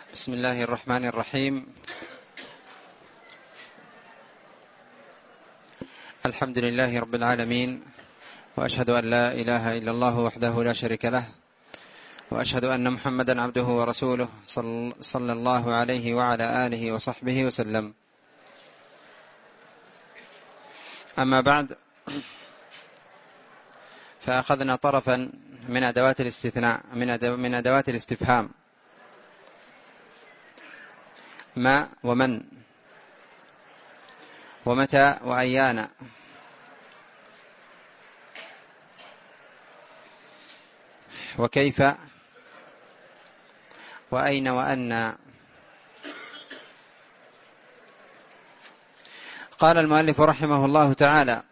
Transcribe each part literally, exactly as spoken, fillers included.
بسم الله الرحمن الرحيم. الحمد لله رب العالمين، وأشهد أن لا إله إلا الله وحده لا شريك له، وأشهد أن محمدا عبده ورسوله صلى الله عليه وعلى آله وصحبه وسلم. أما بعد، فأخذنا طرفا من أدوات الاستثناء من أدوات الاستفهام: ما ومن ومتى وأيان، وكيف وأين وأن. قال المؤلف رحمه الله تعالى: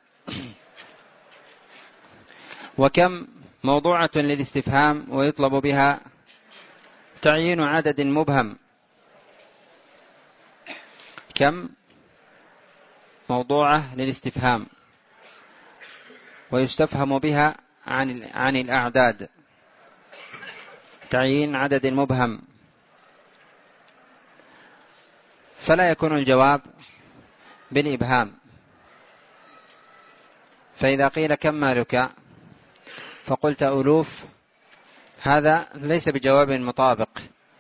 وكم موضوعة للاستفهام ويطلب بها تعيين عدد مبهم. كم موضوعة للاستفهام ويستفهم بها عن عن الأعداد، تعيين عدد مبهم، فلا يكون الجواب بالإبهام. فإذا قيل كم مالك فقلت ألوف، هذا ليس بجواب مطابق،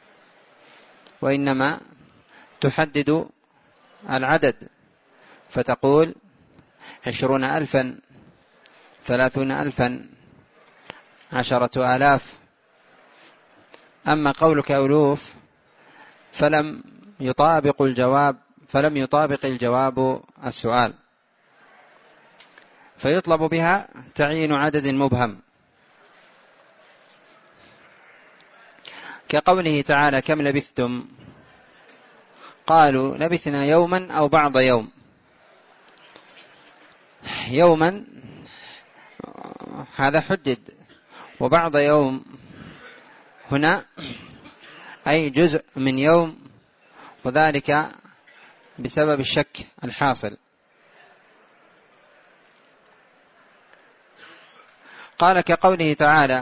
وإنما تحدد العدد فتقول عشرون ألفا، ثلاثون ألفا، عشرة آلاف. أما قولك ألوف فلم يطابق الجواب فلم يطابق الجواب السؤال، فيطلب بها تعيين عدد مبهم، كقوله تعالى: كم لبثتم؟ قالوا لبثنا يوما أو بعض يوم. يوما هذا حدد، وبعض يوم هنا أي جزء من يوم، وذلك بسبب الشك الحاصل. قال كقوله تعالى: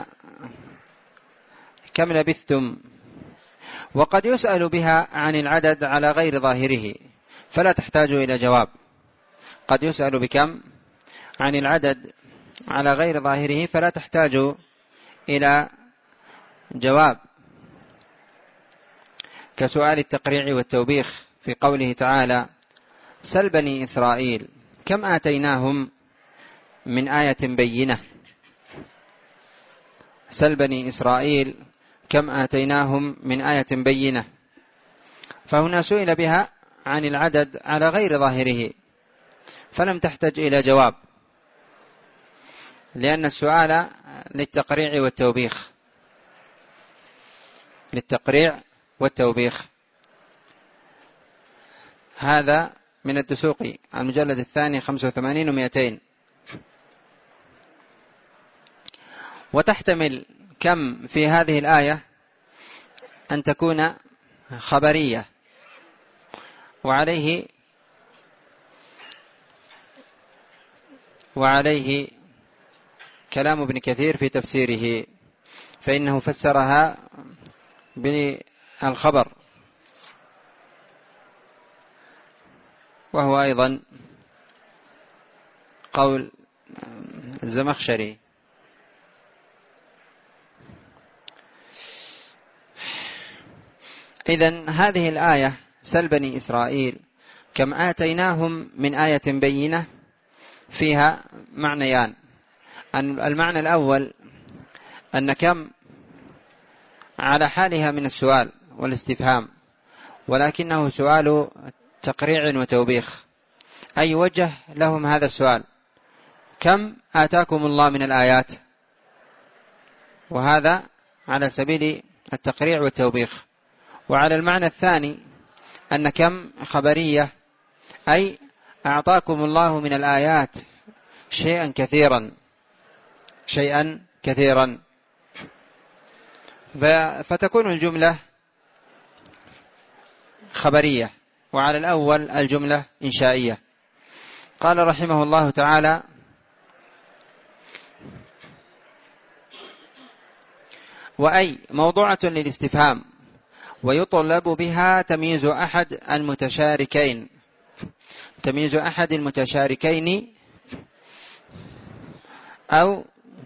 كم لبثتم؟ وقد يسأل بها عن العدد على غير ظاهره فلا تحتاج إلى جواب. قد يسأل بكم عن العدد على غير ظاهره فلا تحتاج إلى جواب، كسؤال التقريع والتوبيخ في قوله تعالى: سل بني إسرائيل كم آتيناهم من آية بينة. سل بني إسرائيل كم آتيناهم من آية بينة، فهنا سئل بها عن العدد على غير ظاهره فلم تحتج إلى جواب، لأن السؤال للتقريع والتوبيخ للتقريع والتوبيخ. هذا من الدسوقي، المجلد الثاني خمسة وثمانين ومئتين. وتحتمل كم في هذه الآية أن تكون خبرية، وعليه وعليه كلام ابن كثير في تفسيره، فإنه فسرها بالخبر، وهو أيضا قول الزمخشري. إذن هذه الآية: سل بني إسرائيل كم آتيناهم من آية بينة، فيها معنيان. المعنى الأول أن كم على حالها من السؤال والاستفهام، ولكنه سؤال تقريع وتوبيخ، أي وجه لهم هذا السؤال: كم آتاكم الله من الآيات؟ وهذا على سبيل التقريع والتوبيخ. وعلى المعنى الثاني أن كم خبرية، أي أعطاكم الله من الآيات شيئا كثيرا شيئا كثيرا فتكون الجملة خبرية، وعلى الأول الجملة إنشائية. قال رحمه الله تعالى: وأي موضوعة للاستفهام ويطلب بها تمييز أحد المتشاركين تمييز أحد المتشاركين أو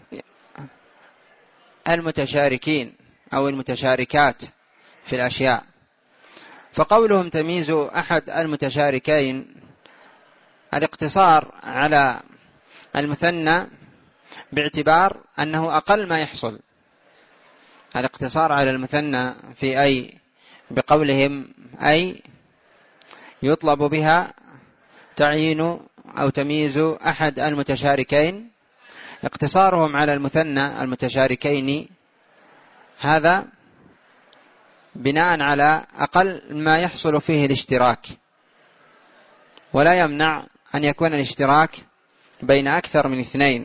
المتشاركين أو المتشاركات في الأشياء. فقولهم تمييز أحد المتشاركين الاقتصار على المثنى باعتبار أنه أقل ما يحصل، الاقتصار على المثنى في أي بقولهم أي يطلب بها تعيين أو تمييز أحد المتشاركين، اقتصارهم على المثنى المتشاركين هذا بناء على أقل ما يحصل فيه الاشتراك، ولا يمنع أن يكون الاشتراك بين أكثر من اثنين.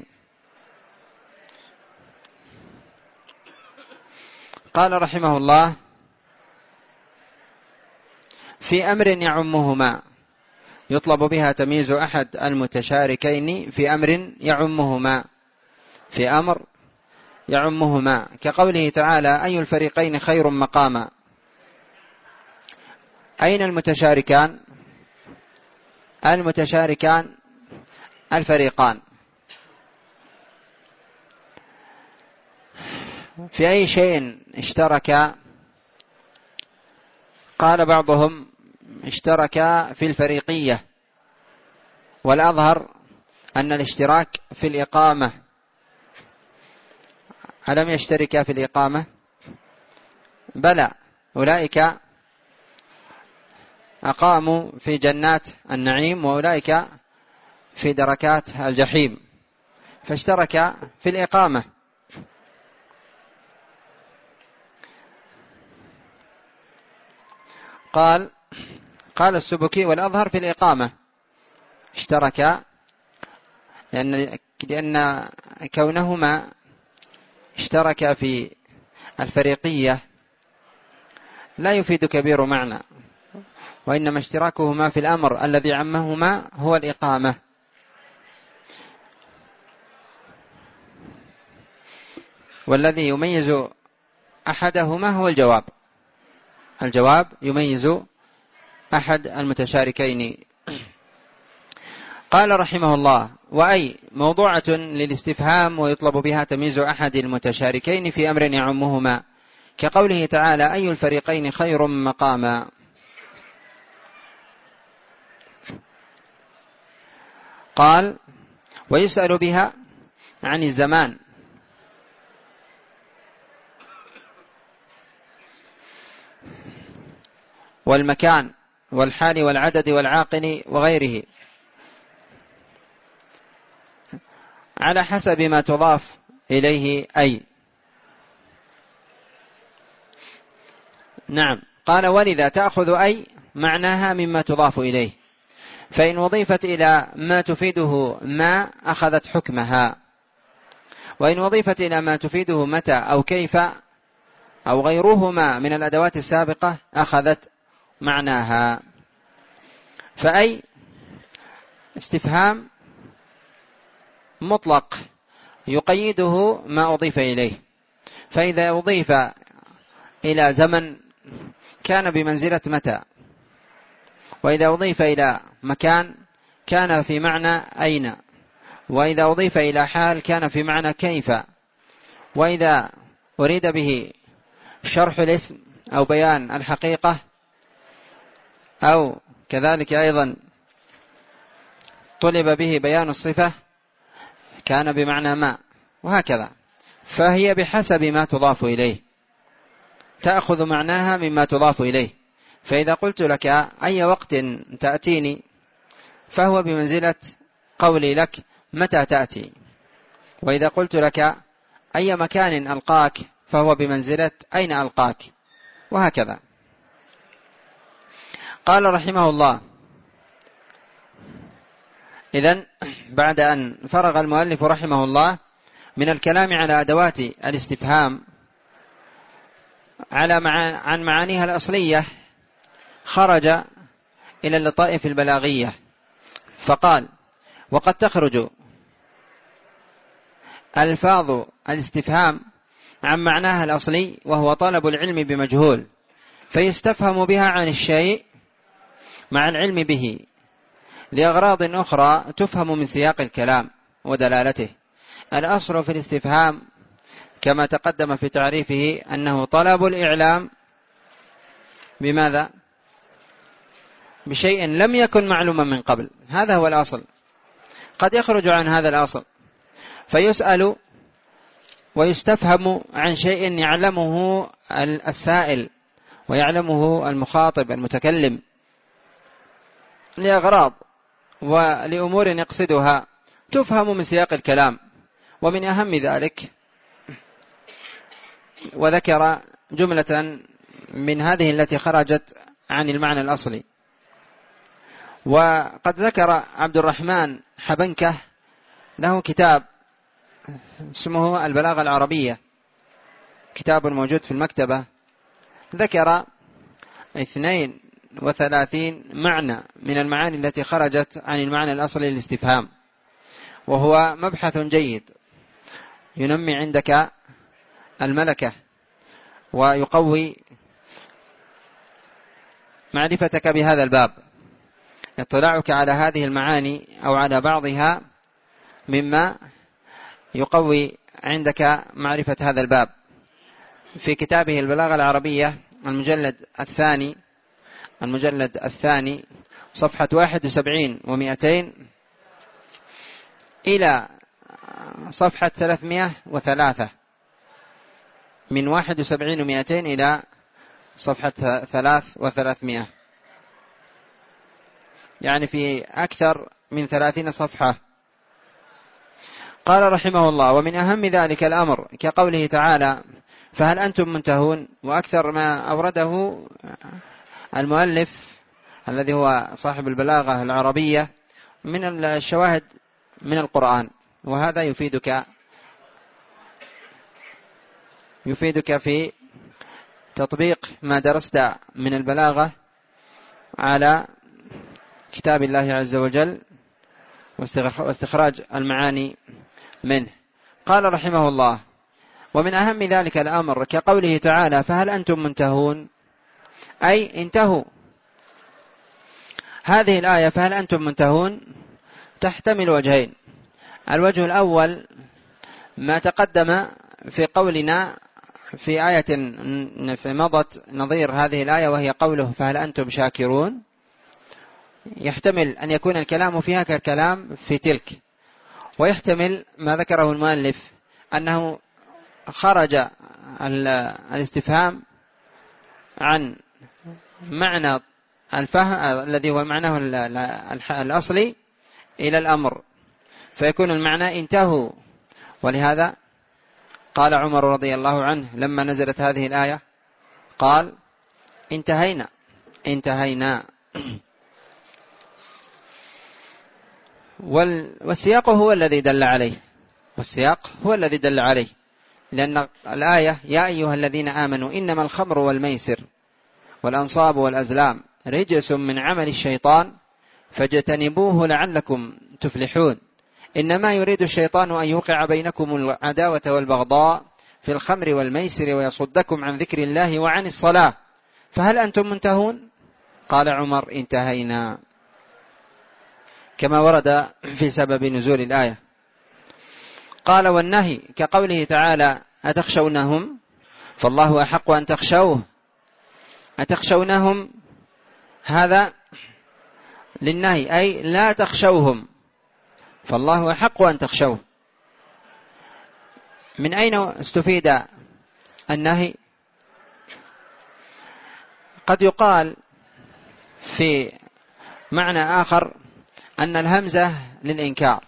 قال رحمه الله: في أمر يعمهما، يطلب بها تمييز أحد المتشاركين في أمر يعمهما، في أمر يعمهما، كقوله تعالى: أي الفريقين خير مقاما. أين المتشاركان؟ المتشاركان الفريقان. في أي شيء اشترك؟ قال بعضهم اشترك في الفريقية، والأظهر أن الاشتراك في الإقامة. ألم يشترك في الإقامة؟ بلى، أولئك أقاموا في جنات النعيم وأولئك في دركات الجحيم، فاشترك في الإقامة. قال قال السبكي: والأظهر في الإقامة اشترك، لأن, لأن كونهما اشترك في الفريقية لا يفيد كبير معنى، وإنما اشتراكهما في الأمر الذي عمهما هو الإقامة. والذي يميز أحدهما هو الجواب، الجواب يميز أحد المتشاركين. قال رحمه الله: وأي موضوعة للاستفهام، ويطلب بها تمييز أحد المتشاركين في أمر يعمهما، كقوله تعالى: أي الفريقين خير مقاما. قال: ويسأل بها عن الزمان والمكان والحال والعدد والعاقل وغيره على حسب ما تضاف إليه أي. نعم. قال: ولذا تأخذ أي معناها مما تضاف إليه، فإن وضيفت إلى ما تفيده ما أخذت حكمها، وإن وضيفت إلى ما تفيده متى أو كيف أو غيرهما من الأدوات السابقة أخذت معناها. فأي استفهام مطلق يقيده ما أضيف إليه، فإذا أضيف إلى زمن كان بمنزلة متى، وإذا أضيف إلى مكان كان في معنى أين، وإذا أضيف إلى حال كان في معنى كيف، وإذا أريد به شرح الاسم أو بيان الحقيقة أو كذلك أيضا طلب به بيان الصفة كان بمعنى ما، وهكذا. فهي بحسب ما تضاف إليه، تأخذ معناها مما تضاف إليه. فإذا قلت لك أي وقت تأتيني فهو بمنزلة قولي لك متى تأتي، وإذا قلت لك أي مكان ألقاك فهو بمنزلة أين ألقاك، وهكذا. قال رحمه الله: إذن بعد أن فرغ المؤلف رحمه الله من الكلام على أدوات الاستفهام على مع... عن معانيها الأصلية، خرج إلى اللطائف البلاغية فقال: وقد تخرج ألفاظ الاستفهام عن معناها الأصلي، وهو طلب العلم بمجهول، فيستفهم بها عن الشيء مع العلم به لأغراض أخرى تفهم من سياق الكلام ودلالته. الأصل في الاستفهام كما تقدم في تعريفه أنه طلب الإعلام بماذا؟ بشيء لم يكن معلوما من قبل، هذا هو الأصل. قد يخرج عن هذا الأصل فيسأل ويستفهم عن شيء يعلمه السائل ويعلمه المخاطب المتكلم لأغراض ولأمور يقصدها تفهم من سياق الكلام. ومن أهم ذلك وذكر جملة من هذه التي خرجت عن المعنى الأصلي. وقد ذكر عبد الرحمن حبنكة له كتاب اسمه البلاغة العربية، كتاب موجود في المكتبة، ذكر اثنين وثلاثين معنى من المعاني التي خرجت عن المعنى الأصلي للاستفهام، وهو مبحث جيد ينمي عندك الملكة ويقوي معرفتك بهذا الباب. اطلاعك على هذه المعاني أو على بعضها مما يقوي عندك معرفة هذا الباب. في كتابه البلاغة العربية المجلد الثاني المجلد الثاني صفحة واحد وسبعين ومئتين إلى صفحة ثلاثمائة وثلاثة، من واحد وسبعين ومئتين إلى صفحة ثلاث وثلاثمائة، يعني في أكثر من ثلاثين صفحة. قال رحمه الله: ومن أهم ذلك الأمر كقوله تعالى: فهل أنتم منتهون. وأكثر ما أورده المؤلف الذي هو صاحب البلاغة العربية من الشواهد من القرآن، وهذا يفيدك يفيدك في تطبيق ما درست من البلاغة على كتاب الله عز وجل واستخراج المعاني منه. قال رحمه الله: ومن أهم ذلك الأمر كقوله تعالى: فهل أنتم منتهون، أي انتهوا. هذه الآية فهل أنتم منتهون تحتمل وجهين. الوجه الأول ما تقدم في قولنا في آية في مضت نظير هذه الآية، وهي قوله: فهل أنتم شاكرون. يحتمل أن يكون الكلام فيها كالكلام في تلك، ويحتمل ما ذكره المؤلف أنه خرج الاستفهام عن معنى الفهم الذي هو معناه الأصلي إلى الأمر، فيكون المعنى انتهوا. ولهذا قال عمر رضي الله عنه لما نزلت هذه الآية قال: انتهينا انتهينا. والسياق هو الذي دل عليه والسياق هو الذي دل عليه لأن الآية: يا أيها الذين آمنوا إنما الخمر والميسر والأنصاب والأزلام رجس من عمل الشيطان فاجتنبوه لعلكم تفلحون. إنما يريد الشيطان أن يوقع بينكم العداوة والبغضاء في الخمر والميسر ويصدكم عن ذكر الله وعن الصلاة فهل أنتم منتهون. قال عمر: انتهينا، كما ورد في سبب نزول الآية. قال: والنهي كقوله تعالى: أتخشونهم فالله أحق أن تخشوه. أتخشونهم هذا للنهي، أي لا تخشوهم، فالله أحق أن تخشوه. من أين استفيد النهي؟ قد يقال في معنى آخر أن الهمزة للإنكار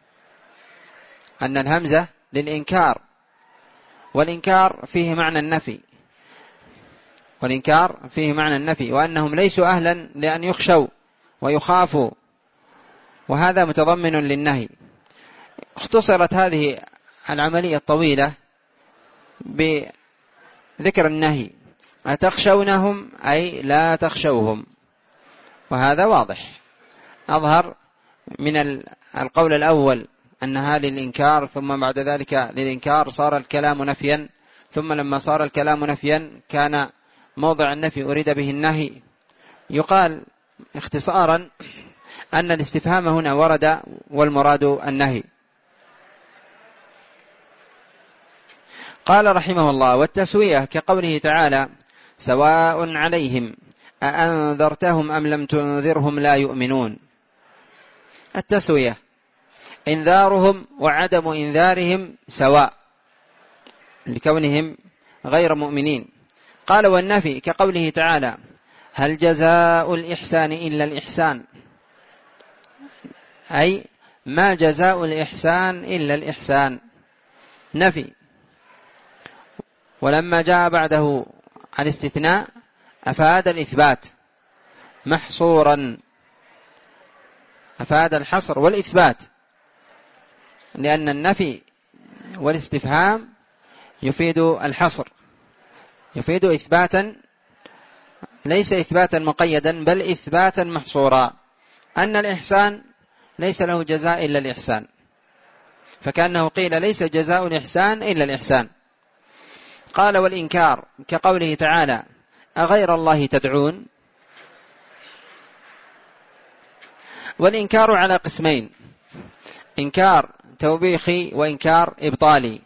أن الهمزة للإنكار والإنكار فيه معنى النفي والإنكار فيه معنى النفي وأنهم ليسوا أهلا لأن يخشوا ويخافوا، وهذا متضمن للنهي. اختصرت هذه العملية الطويلة بذكر النهي: أتخشونهم أي لا تخشوهم، وهذا واضح أظهر من القول الأول أنها للإنكار، ثم بعد ذلك للإنكار صار الكلام نفيا، ثم لما صار الكلام نفيا كان موضع النفي أريد به النهي، يقال اختصارا أن الاستفهام هنا ورد والمراد النهي. قال رحمه الله: والتسوية كقوله تعالى: سواء عليهم أأنذرتهم أم لم تنذرهم لا يؤمنون. التسوية إنذارهم وعدم إنذارهم سواء لكونهم غير مؤمنين. قال: والنفي كقوله تعالى: هل جزاء الإحسان إلا الإحسان، أي ما جزاء الإحسان إلا الإحسان، نفي. ولما جاء بعده الاستثناء أفاد الإثبات محصورا، أفاد الحصر والإثبات، لأن النفي والاستفهام يفيد الحصر، يفيد إثباتا، ليس إثباتا مقيدا بل إثباتا محصورا، أن الإحسان ليس له جزاء إلا الإحسان، فكأنه قيل ليس جزاء الإحسان إلا الإحسان. قال: والإنكار كقوله تعالى: أغير الله تدعون. والإنكار على قسمين: إنكار توبيخي وإنكار إبطالي.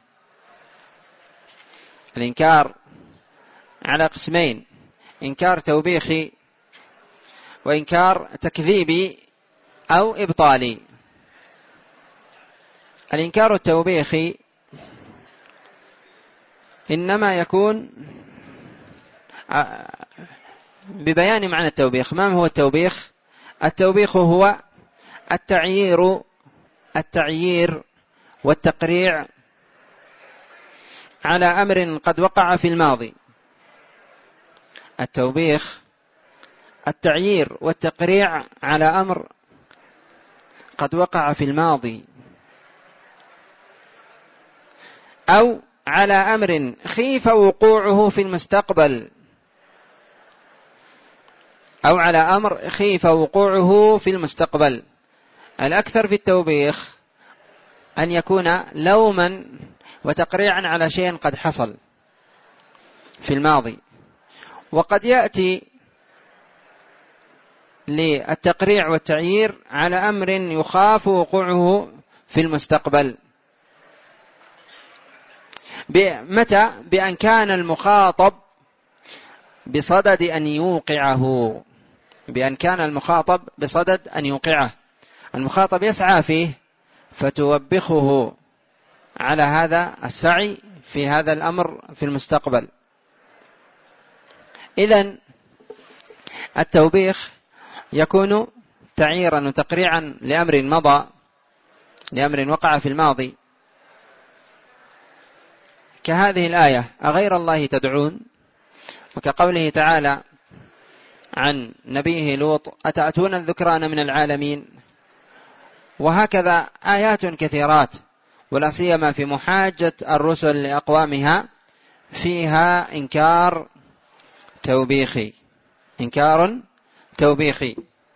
الإنكار على قسمين: إنكار توبيخي وإنكار تكذيبي أو إبطالي. الإنكار التوبيخي إنما يكون ببيان معنى التوبيخ. ما هو التوبيخ؟ التوبيخ هو التعيير التعيير والتقريع على أمر قد وقع في الماضي. التوبيخ التعيير والتقريع على أمر قد وقع في الماضي، أو على أمر خيف وقوعه في المستقبل، أو على أمر خيف وقوعه في المستقبل. الأكثر في التوبيخ أن يكون لوما وتقريعا على شيء قد حصل في الماضي، وقد يأتي للتقريع والتعيير على أمر يخاف وقوعه في المستقبل. متى؟ بأن كان المخاطب بصدد أن يوقعه، بأن كان المخاطب بصدد أن يوقعه، المخاطب يسعى فيه فتوبخه على هذا السعي في هذا الأمر في المستقبل. إذن التوبيخ يكون تعييرا وتقريعا لأمر مضى، لأمر وقع في الماضي، كهذه الآية: أغير الله تدعون، وكقوله تعالى عن نبيه لوط: أتأتون الذكران من العالمين. وهكذا آيات كثيرات، ولا سيما في محاجة الرسل لأقوامها فيها إنكار توبيخي، إنكار توبيخي.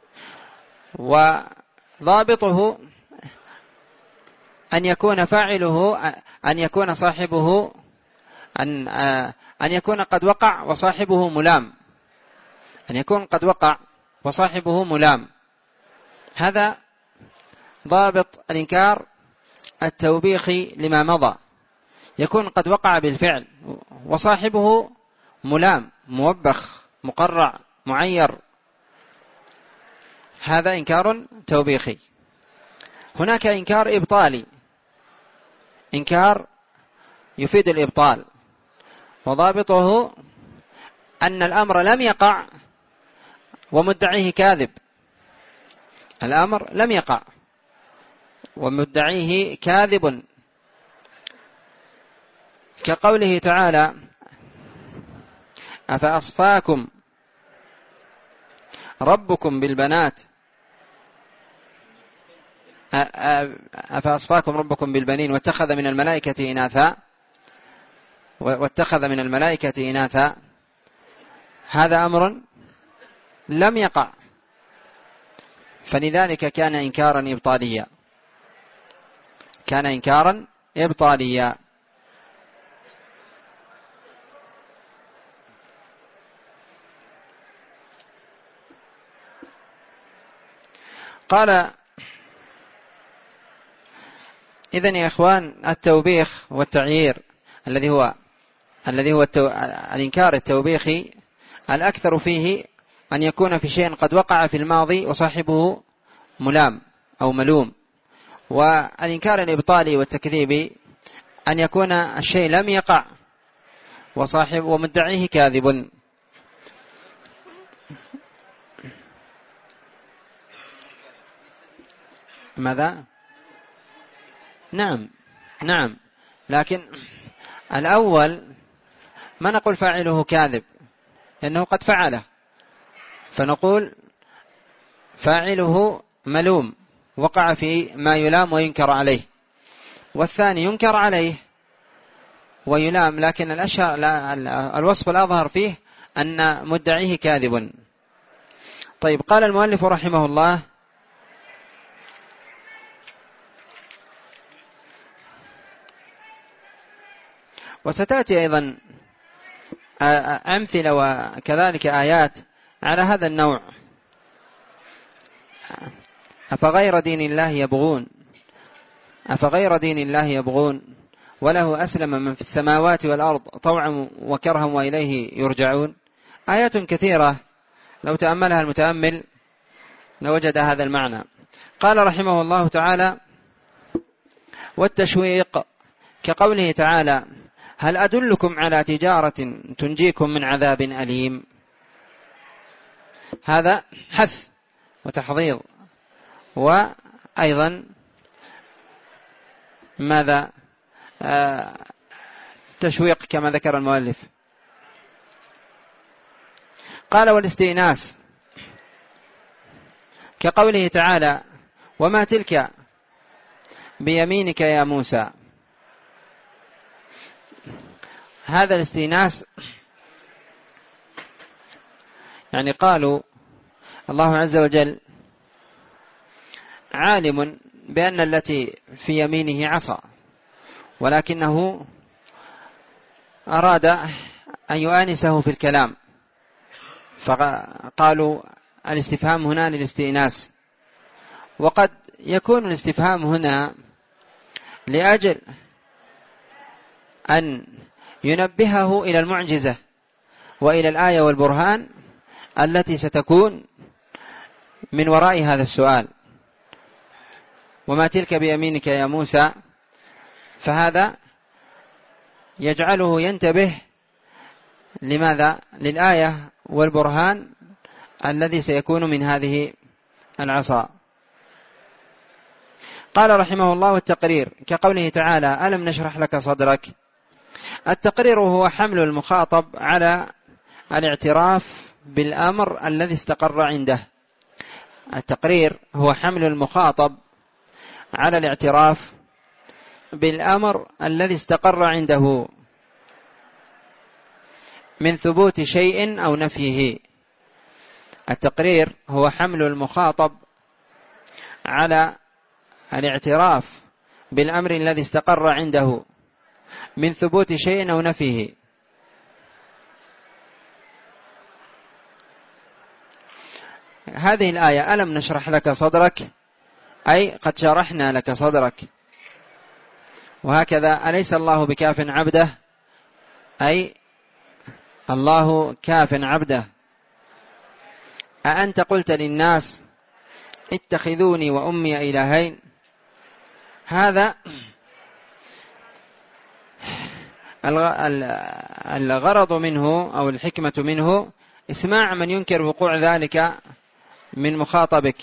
وضابطه أن يكون فاعله، أن يكون صاحبه أن أن يكون قد وقع وصاحبه ملام، أن يكون قد وقع وصاحبه ملام. هذا ضابط الإنكار التوبيخي لما مضى، يكون قد وقع بالفعل وصاحبه ملام، موبخ، مقرع، معير، هذا إنكار توبيخي. هناك إنكار إبطالي، إنكار يفيد الإبطال، وضابطه أن الأمر لم يقع ومدعيه كاذب، الأمر لم يقع ومدعيه كاذب، كقوله تعالى: أفأصفاكم ربكم بالبنات أفأصفاكم ربكم بالبنين واتخذ من الملائكة إناثا واتخذ من الملائكة إناثا. هذا أمر لم يقع، فلذلك كان إنكارا إبطاليا، كان إنكارا إبطاليا. قال: إذن يا إخوان، التوبيخ والتعيير الذي هو الذي هو التو... الإنكار التوبيخي الأكثر فيه أن يكون في شيء قد وقع في الماضي وصاحبه ملام أو ملوم، والإنكار الإبطالي والتكذيب أن يكون الشيء لم يقع وصاحب ومدعيه كاذب. ماذا؟ نعم نعم، لكن الأول ما نقول فاعله كاذب لأنه قد فعله، فنقول فاعله ملوم وقع في ما يلام وينكر عليه، والثاني ينكر عليه ويلام لكن الأشهر الوصف الأظهر فيه أن مدعيه كاذب. طيب، قال المؤلف رحمه الله: وستأتي أيضا أمثلة وكذلك آيات على هذا النوع. أفغير دين الله يبغون أفغير دين الله يبغون وله أسلم من في السماوات والأرض طوعا وكرها وإليه يرجعون. آيات كثيرة لو تأملها المتأمل لوجد هذا المعنى. قال رحمه الله تعالى: والتشويق كقوله تعالى: هل أدلكم على تجارة تنجيكم من عذاب أليم. هذا حث وتحضيض، وأيضا ماذا آه تشويق كما ذكر المؤلف. قال: والاستئناس كقوله تعالى: وما تلك بيمينك يا موسى. هذا الاستئناس يعني قالوا الله عز وجل عالم بأن التي في يمينه عصا، ولكنه أراد أن يؤانسه في الكلام، فقالوا الاستفهام هنا للاستئناس. وقد يكون الاستفهام هنا لأجل أن ينبهه إلى المعجزة وإلى الآية والبرهان التي ستكون من وراء هذا السؤال. وما تلك بيمينك يا موسى، فهذا يجعله ينتبه لماذا؟ للآية والبرهان الذي سيكون من هذه العصا. قال رحمه الله: التقرير كقوله تعالى: ألم نشرح لك صدرك. التقرير هو حمل المخاطب على الاعتراف بالأمر الذي استقر عنده. التقرير هو حمل المخاطب على الاعتراف بالأمر الذي استقر عنده من ثبوت شيء أو نفيه. التقرير هو حمل المخاطب على الاعتراف بالأمر الذي استقر عنده من ثبوت شيء أو نفيه. هذه الآية: ألم نشرح لك صدرك، أي قد شرحنا لك صدرك. وهكذا: أليس الله بكاف عبده، أي الله كاف عبده. أأنت قلت للناس اتخذوني وأمي إلهين. هذا الغرض منه أو الحكمة منه اسماع من ينكر وقوع ذلك من مخاطبك.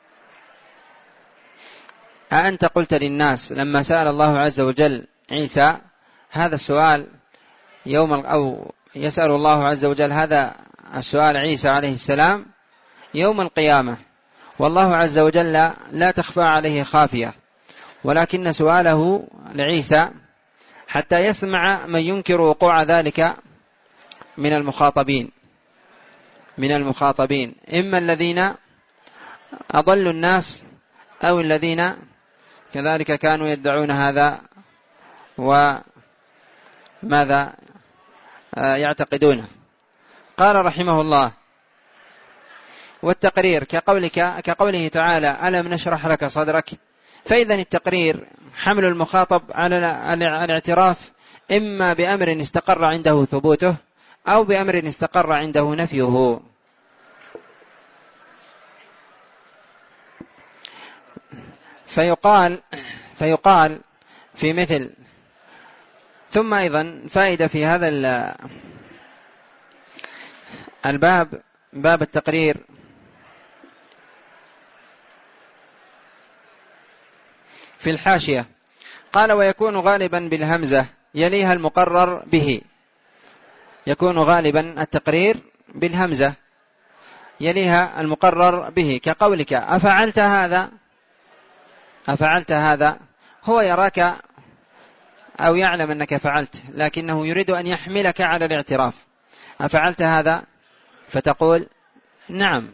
أأنت قلت للناس، لما سأل الله عز وجل عيسى هذا السؤال يوم أو يسأل الله عز وجل هذا السؤال عيسى عليه السلام يوم القيامة، والله عز وجل لا تخفى عليه خافية، ولكن سؤاله لعيسى حتى يسمع من ينكر وقوع ذلك من المخاطبين من المخاطبين إما الذين أضلوا الناس أو الذين كذلك كانوا يدعون هذا وماذا يعتقدونه. قال رحمه الله: والتقرير كقولك كقوله تعالى ألم نشرح لك صدرك، فإذا التقرير حمل المخاطب على الاعتراف إما بأمر استقر عنده ثبوته أو بأمر استقر عنده نفيه. فيقال فيقال في مثل. ثم أيضا فائدة في هذا الباب، باب التقرير، في الحاشية قال ويكون غالبا بالهمزة يليها المقرر به. يكون غالبا التقرير بالهمزة يليها المقرر به، كقولك أفعلت هذا، أفعلت هذا، هو يراك أو يعلم أنك فعلت، لكنه يريد أن يحملك على الاعتراف. أفعلت هذا، فتقول نعم،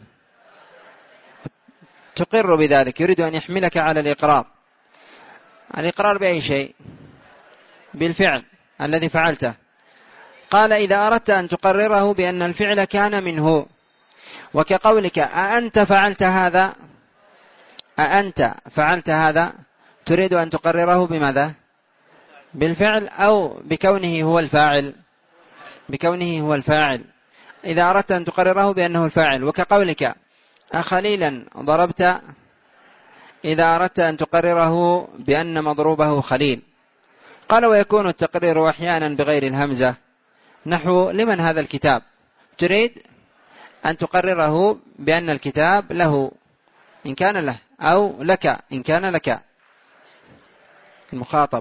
تقر بذلك، يريد أن يحملك على الإقرار. الإقرار بأي شيء؟ بالفعل الذي فعلته. قال إذا أردت أن تقرره بأن الفعل كان منه، وكقولك أأنت فعلت هذا، أأنت فعلت هذا، تريد أن تقرره بماذا؟ بالفعل أو بكونه هو الفاعل؟ بكونه هو الفاعل. إذا أردت أن تقرره بأنه الفاعل. وكقولك أخليلا ضربت، إذا أردت أن تقرره بأن مضروبه خليل. قال ويكون التقرير أحيانا بغير الهمزة، نحو لمن هذا الكتاب، تريد أن تقرره بأن الكتاب له إن كان له، أو لك إن كان لك المخاطب.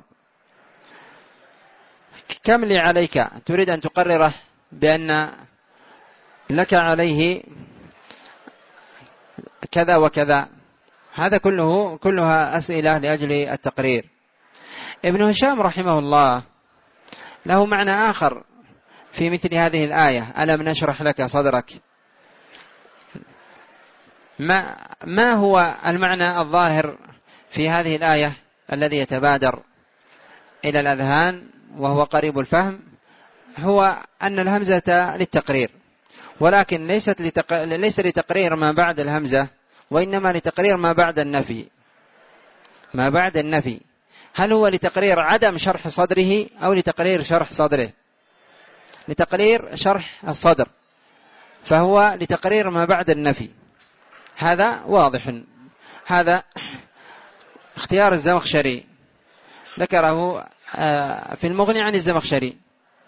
كم لي عليك، تريد أن تقرره بأن لك عليه كذا وكذا. هذا كله كلها أسئلة لأجل التقرير. ابن هشام رحمه الله له معنى آخر في مثل هذه الآية ألم نشرح لك صدرك. ما, ما هو المعنى الظاهر في هذه الآية الذي يتبادر إلى الأذهان وهو قريب الفهم؟ هو أن الهمزة للتقرير، ولكن ليست لتق... ليس لتقرير ما بعد الهمزة، وإنما لتقرير ما بعد النفي. ما بعد النفي هل هو لتقرير عدم شرح صدره أو لتقرير شرح صدره؟ لتقرير شرح الصدر، فهو لتقرير ما بعد النفي. هذا واضح، هذا اختيار الزمخشري، ذكره في المغني عن الزمخشري،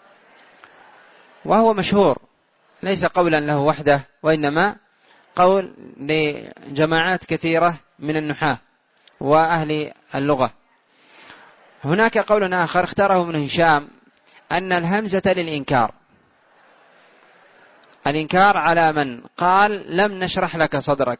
وهو مشهور، ليس قولا له وحده، وإنما قول لجماعات كثيرة من النحاة وأهل اللغة. هناك قول آخر اختاره ابن هشام أن الهمزة للإنكار، الإنكار على من قال لم نشرح لك صدرك.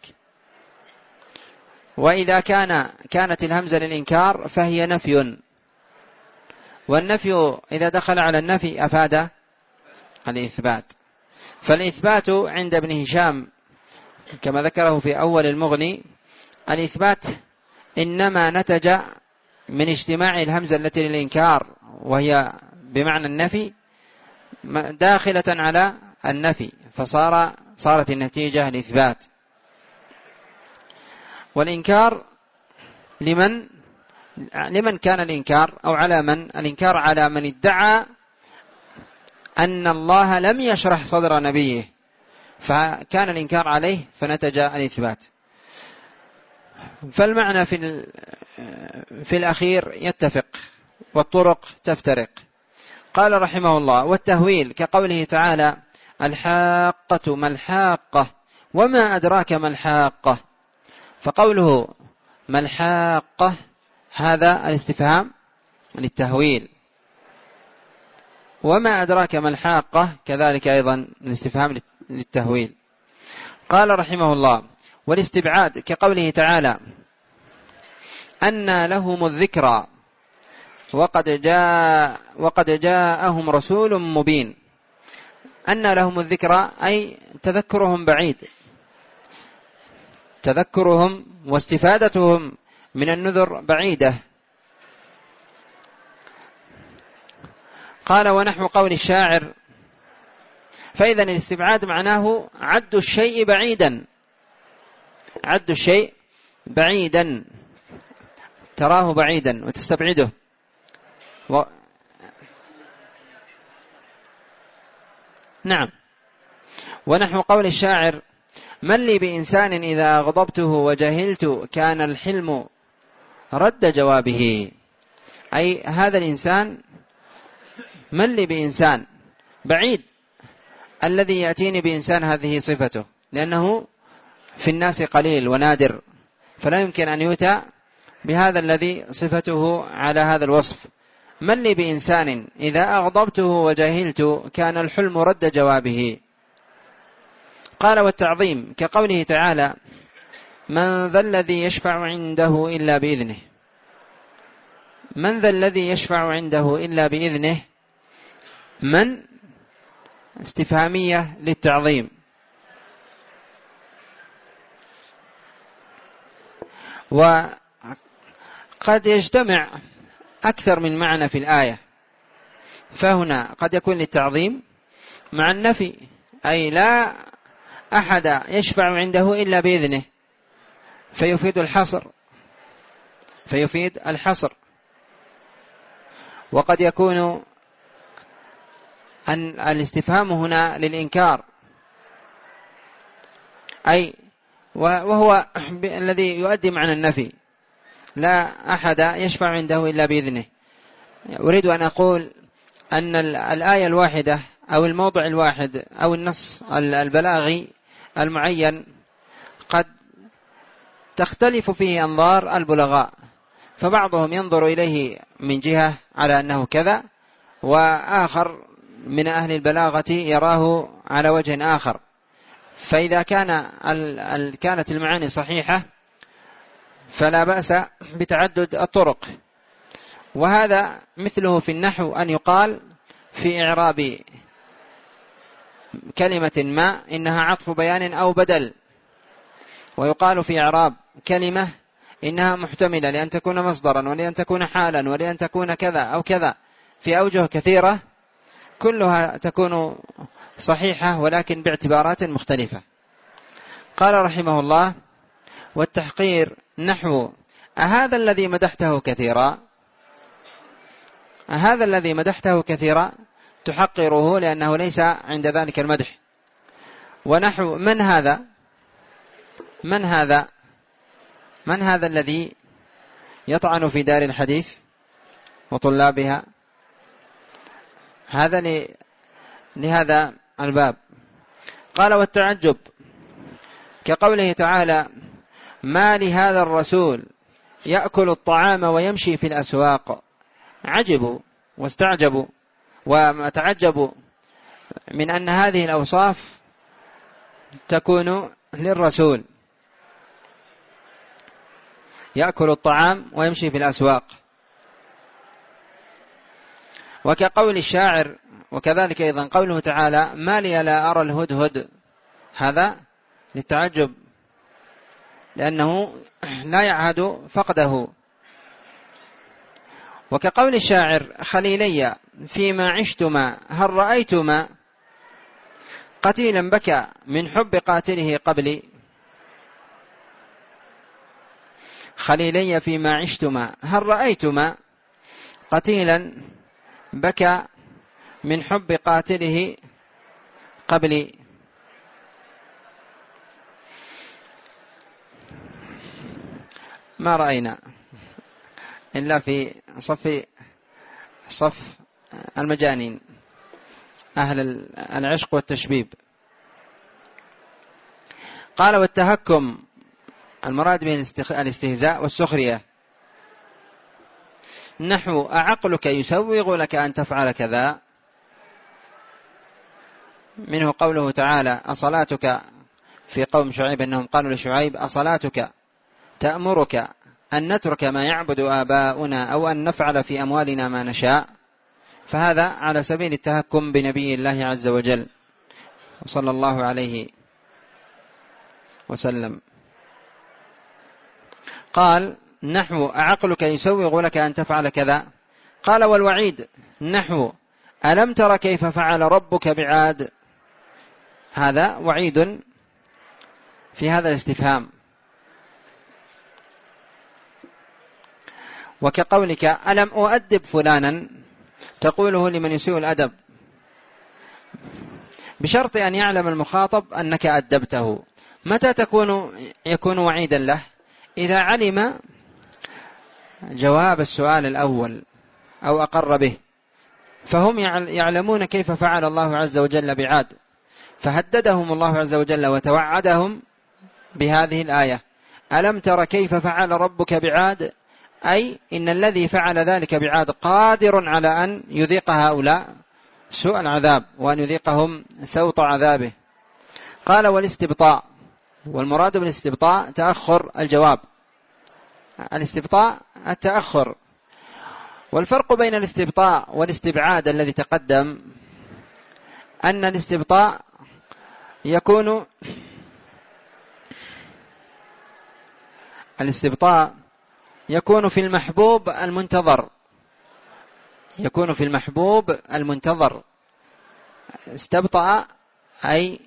وإذا كان كانت الهمزة للإنكار فهي نفي، والنفي إذا دخل على النفي أفاد الإثبات. فالإثبات عند ابن هشام كما ذكره في أول المغني، الإثبات إنما نتج من اجتماع الهمزة التي للإنكار وهي بمعنى النفي داخلة على النفي، فصار صارت النتيجة الإثبات. والإنكار لمن لمن كان الإنكار، أو على من الإنكار؟ على من ادعى أن الله لم يشرح صدر نبيه، فكان الإنكار عليه فنتج الإثبات. فالمعنى في في الأخير يتفق والطرق تفترق. قال رحمه الله والتهويل كقوله تعالى الحاقة ما الحاقة وما أدراك ما الحاقة. فقوله ما الحاقة هذا الاستفهام للتهويل، وما أدراك ما الحاقة كذلك أيضا الاستفهام للتهويل. قال رحمه الله والاستبعاد كقوله تعالى أن لهم الذكرى وقد جاء وقد جاءهم رسول مبين. أن لهم الذكرى أي تذكرهم بعيد، تذكرهم واستفادتهم من النذر بعيدة. قال ونحو قول الشاعر فإذا الاستبعاد معناه عد الشيء بعيدا عد الشيء بعيدا، تراه بعيدا وتستبعده. و... نعم. ونحو قول الشاعر: من لي بإنسان إذا غضبته وجهلت كان الحلم رد جوابه. أي هذا الإنسان من لي بإنسان بعيد، الذي يأتيني بإنسان هذه صفته، لأنه في الناس قليل ونادر، فلا يمكن أن يؤتى بهذا الذي صفته على هذا الوصف. من لي بإنسان إذا أغضبته وجهلت كان الحلم رد جوابه. قال: والتعظيم كقوله تعالى: من ذا الذي يشفع عنده إلا بإذنه. من ذا الذي يشفع عنده إلا بإذنه، من استفهامية للتعظيم. وقد يجتمع أكثر من معنى في الآية، فهنا قد يكون للتعظيم مع النفي، أي لا أحد يشفع عنده إلا بإذنه، فيفيد الحصر فيفيد الحصر وقد يكون أن الاستفهام هنا للإنكار، أي وهو الذي يؤدي معنى النفي، لا أحد يشفع عنده إلا بإذنه. أريد أن أقول أن الآية الواحدة أو الموضع الواحد أو النص البلاغي المعين قد تختلف فيه أنظار البلغاء، فبعضهم ينظر إليه من جهة على أنه كذا، وآخر من أهل البلاغة يراه على وجه آخر. فإذا كان كانت المعاني صحيحة فلا بأس بتعدد الطرق. وهذا مثله في النحو أن يقال في إعراب كلمة ما إنها عطف بيان أو بدل، ويقال في إعراب كلمة إنها محتملة لأن تكون مصدرا ولأن تكون حالا ولأن تكون كذا أو كذا، في أوجه كثيرة كلها تكون صحيحة ولكن باعتبارات مختلفة. قال رحمه الله: والتحقير نحو أهذا الذي مدحته كثيرا. أهذا الذي مدحته كثيرا تحقره لأنه ليس عند ذلك المدح. ونحو من هذا من هذا من هذا الذي يطعن في دار الحديث وطلابها. هذا لهذا الباب. قال: والتعجب كقوله تعالى: ما لهذا الرسول يأكل الطعام ويمشي في الأسواق. عجبوا واستعجبوا وتعجبوا من أن هذه الأوصاف تكون للرسول، يأكل الطعام ويمشي في الأسواق. وكقول الشاعر، وكذلك أيضا قوله تعالى: ما لي لا أرى الهدهد. هذا للتعجب لأنه لا يعهد فقده. وكقول الشاعر: خليلي فيما عشتما هل رأيتما قتيلا بكى من حب قاتله قبلي. خليلي فيما عشتما هل رأيتما قتيلا بكى من حب قاتله قبلي. ما رأينا إلا في صف صف المجانين أهل العشق والتشبيب. قال: والتهكم المراد به الاستهزاء والسخرية. نحو أعقلك يسوغ لك أن تفعل كذا. منه قوله تعالى: أصلاتك في قوم شعيب أنهم قالوا لشعيب: أصلاتك تأمرك أن نترك ما يعبد آباؤنا أو أن نفعل في أموالنا ما نشاء. فهذا على سبيل التهكم بنبي الله عز وجل صلى الله عليه وسلم. قال: نحو أعقلك يسوغ لك أن تفعل كذا. قال: والوعيد نحو ألم تر كيف فعل ربك بعاد. هذا وعيد في هذا الاستفهام، وكقولك ألم أؤدب فلانا تقوله لمن يسيء الأدب، بشرط أن يعلم المخاطب أنك أدبته. متى تكون يكون وعيدا له؟ إذا علم جواب السؤال الأول أو أقر به، فهم يعلمون كيف فعل الله عز وجل بعاد، فهددهم الله عز وجل وتوعدهم بهذه الآية: ألم تر كيف فعل ربك بعاد، أي إن الذي فعل ذلك بعاد قادر على أن يذيق هؤلاء سوء العذاب وأن يذيقهم سوط عذابه. قال والاستبطاء، والمراد بالاستبطاء تأخر الجواب، الاستبطاء التأخر. والفرق بين الاستبطاء والاستبعاد الذي تقدم أن الاستبطاء يكون الاستبطاء يكون في المحبوب المنتظر، يكون في المحبوب المنتظر. استبطأ أي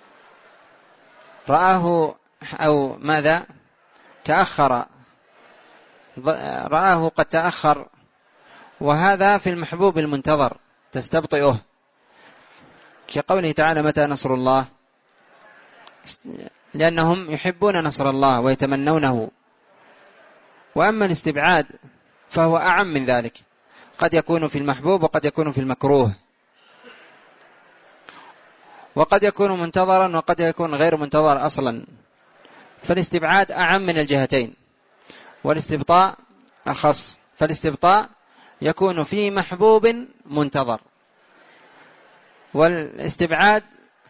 رآه أو ماذا تأخر، رآه قد تأخر، وهذا في المحبوب المنتظر تستبطئه، كقوله تعالى: متى نصر الله، لأنهم يحبون نصر الله ويتمنونه. وأما الاستبعاد فهو أعم من ذلك، قد يكون في المحبوب وقد يكون في المكروه، وقد يكون منتظرا وقد يكون غير منتظر أصلا. فالاستبعاد أعم من الجهتين، والاستبطاء أخص. فالاستبطاء يكون في محبوب منتظر، والاستبعاد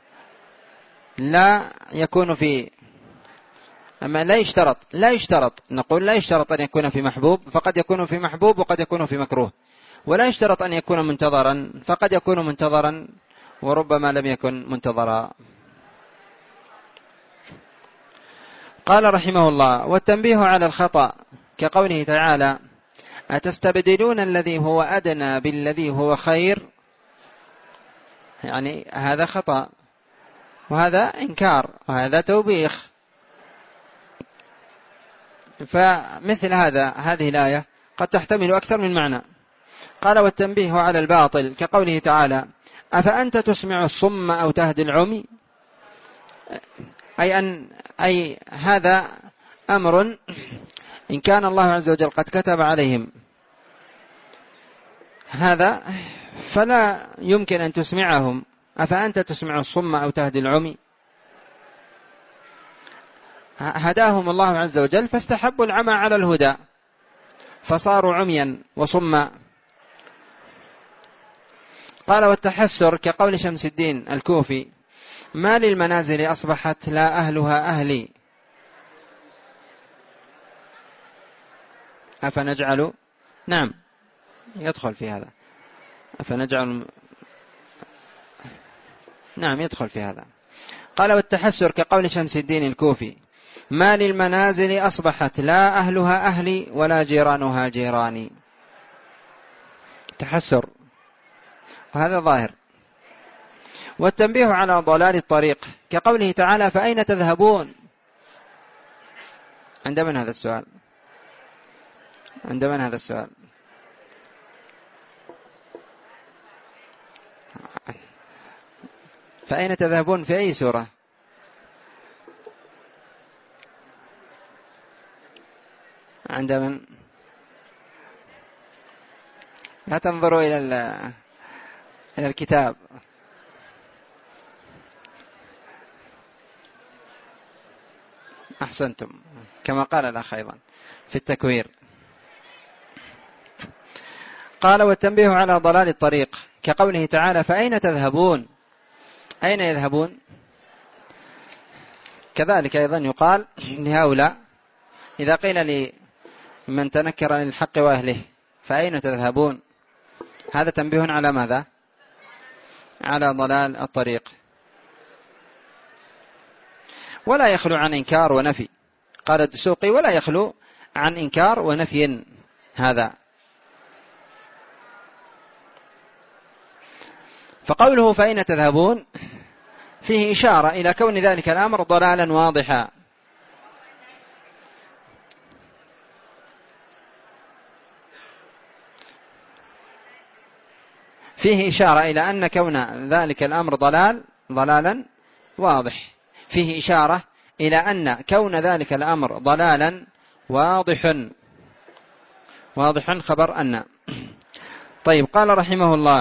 لا يكون في، أما لا يشترط لا يشترط نقول لا يشترط أن يكون في محبوب، فقد يكون في محبوب وقد يكون في مكروه. ولا يشترط أن يكون منتظرا، فقد يكون منتظرا وربما لم يكن منتظرا. قال رحمه الله: والتنبيه على الخطأ كقوله تعالى: أتستبدلون الذي هو أدنى بالذي هو خير، يعني هذا خطأ وهذا إنكار وهذا توبيخ. فمثل هذا هذه الآية قد تحتمل أكثر من معنى. قال: والتنبيه على الباطل كقوله تعالى: أفأنت تسمع الصم أو تهدي العمي، أي أن أي هذا أمر إن كان الله عز وجل قد كتب عليهم هذا فلا يمكن أن تسمعهم. أفأنت تسمع الصم أو تهدي العمي، هداهم الله عز وجل فاستحبوا العمى على الهدى فصاروا عميا وصما. قال: والتحسر كقول شمس الدين الكوفي: ما للمنازل أصبحت لا أهلها أهلي، أفنجعل، نعم يدخل في هذا، أفنجعل، نعم يدخل في هذا. قال: والتحسر كقول شمس الدين الكوفي: ما للمنازل أصبحت لا أهلها أهلي ولا جيرانها جيراني. تحسر، وهذا ظاهر. والتنبيه على ضلال الطريق كقوله تعالى: فأين تذهبون. عند من هذا السؤال؟ عند من هذا السؤال؟ فأين تذهبون في أي سورة؟ عند من؟ لا تنظروا إلى إلى الكتاب. أحسنتم، كما قال الأخ أيضا في التكوير. قال: والتنبيه على ضلال الطريق كقوله تعالى: فأين تذهبون. أين يذهبون؟ كذلك أيضا يقال لهؤلاء إذا قيل لمن تنكر للحق وأهله: فأين تذهبون، هذا تنبيه على ماذا؟ على ضلال الطريق. ولا يخلو عن إنكار ونفي. قال الدسوقي: ولا يخلو عن إنكار ونفي هذا. فقوله فأين تذهبون فيه إشارة إلى كون ذلك الأمر ضلالا واضحا. فيه إشارة إلى أن كون ذلك الأمر ضلال ضلالا واضح، فيه إشارة إلى أن كون ذلك الأمر ضلالا واضح واضح خبر أن. طيب، قال رحمه الله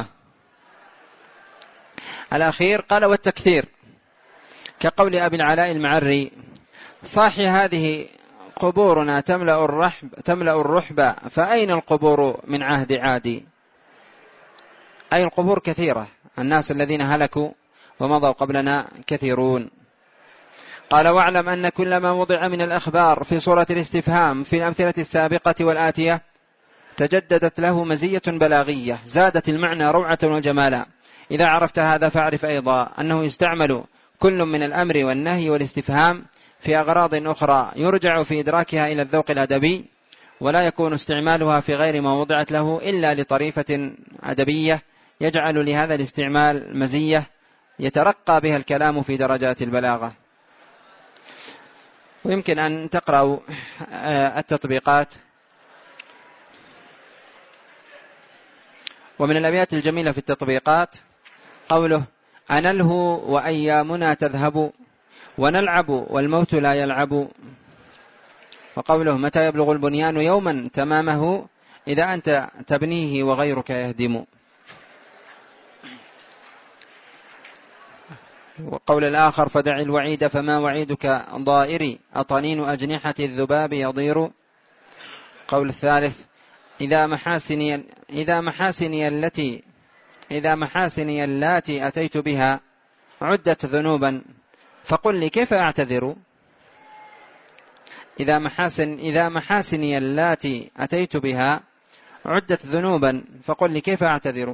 الأخير قال والتكثير كقول أبي العلاء المعري: صاحي هذه قبورنا تملأ الرحب تملأ الرحبة فأين القبور من عهد عادي؟ أي القبور كثيرة، الناس الذين هلكوا ومضوا قبلنا كثيرون. قال: واعلم أن كل ما وضع من الأخبار في صورة الاستفهام في الأمثلة السابقة والآتية تجددت له مزية بلاغية زادت المعنى روعة وجمالا. إذا عرفت هذا فاعرف أيضا أنه يستعمل كل من الأمر والنهي والاستفهام في أغراض أخرى يرجع في إدراكها إلى الذوق الأدبي، ولا يكون استعمالها في غير ما وضعت له إلا لطريفة أدبية يجعل لهذا الاستعمال مزية يترقى بها الكلام في درجات البلاغة. ويمكن أن تقرأوا التطبيقات. ومن الأبيات الجميلة في التطبيقات قوله: أنلهو وأيامنا تذهب ونلعب والموت لا يلعب. وقوله: متى يبلغ البنيان يوما تمامه إذا أنت تبنيه وغيرك يهدم. وقول الآخر: فدع الوعيد فما وعيدك ضائري أطنين أجنحة الذباب يضير. قول الثالث: إذا محاسني إذا محاسني التي إذا محاسني اللاتي أتيت بها عدت ذنوبا فقل لي كيف أعتذر. إذا محاسن إذا محاسني اللاتي أتيت بها عدت ذنوبا فقل لي كيف أعتذر.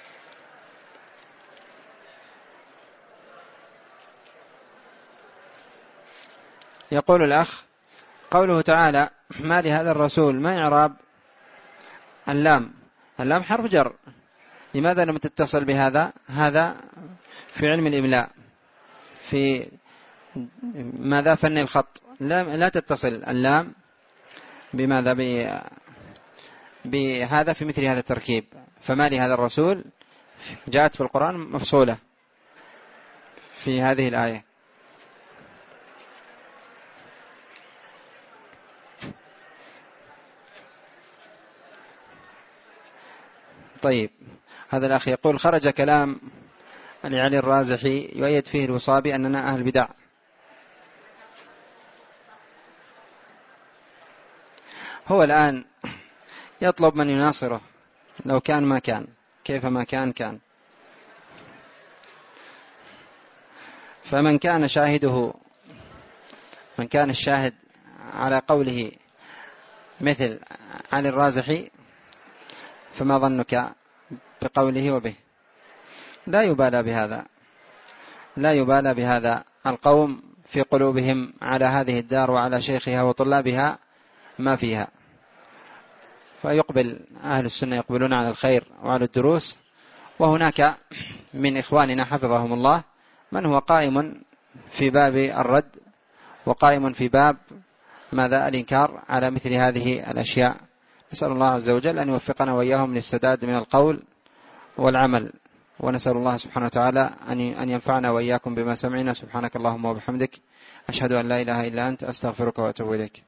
يقول الأخ: قوله تعالى: ما لهذا الرسول، ما إعراب اللام؟ اللام حرف جر، لماذا لم تتصل بهذا؟ هذا في علم الإملاء في ماذا فن الخط لا, لا تتصل اللام بماذا بهذا في مثل هذا التركيب. فما لهذا الرسول جاءت في القرآن مفصولة في هذه الآية. طيب، هذا الأخ يقول: خرج كلام علي الرازحي يؤيد فيه الوصابي أننا أهل بدع. هو الآن يطلب من يناصره، لو كان ما كان، كيف ما كان كان. فمن كان شاهده من كان الشاهد على قوله مثل علي الرازحي فما ظنك بقوله وبه؟ لا يبالى بهذا لا يبالى بهذا القوم في قلوبهم على هذه الدار وعلى شيخها وطلابها ما فيها. فيقبل أهل السنة يقبلون على الخير وعلى الدروس. وهناك من إخواننا حفظهم الله من هو قائم في باب الرد وقائم في باب ماذا الإنكار على مثل هذه الأشياء. نسأل الله عز وجل أن يوفقنا وإياهم للسداد من القول والعمل، ونسأل الله سبحانه وتعالى أن ينفعنا وإياكم بما سمعنا. سبحانك اللهم وبحمدك، أشهد أن لا إله إلا أنت، أستغفرك وأتوب إليك.